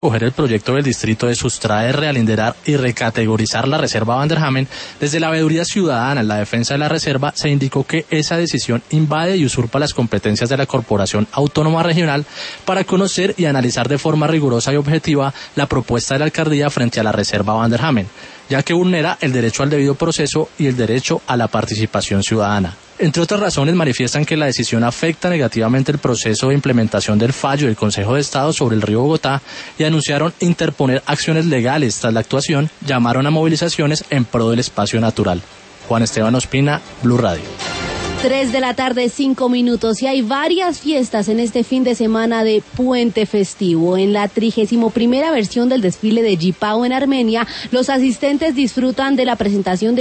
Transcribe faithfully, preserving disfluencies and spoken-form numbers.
Coger el proyecto del distrito de sustraer, realinderar y recategorizar la reserva Van der Hamen, desde la veeduría ciudadana en la defensa de la reserva se indicó que esa decisión invade y usurpa las competencias de la Corporación Autónoma Regional para conocer y analizar de forma rigurosa y objetiva la propuesta de la alcaldía frente a la reserva Van der Hamen, ya que vulnera el derecho al debido proceso y el derecho a la participación ciudadana. Entre otras razones, manifiestan que la decisión afecta negativamente el proceso de implementación del fallo del Consejo de Estado sobre el río Bogotá y anunciaron interponer acciones legales tras la actuación. Llamaron a movilizaciones en pro del espacio natural. Juan Esteban Ospina, Blue Radio. Tres de la tarde, cinco minutos, y hay varias fiestas en este fin de semana de puente festivo. En la trigésimo primera versión del desfile de Jipao en Armenia, los asistentes disfrutan de la presentación de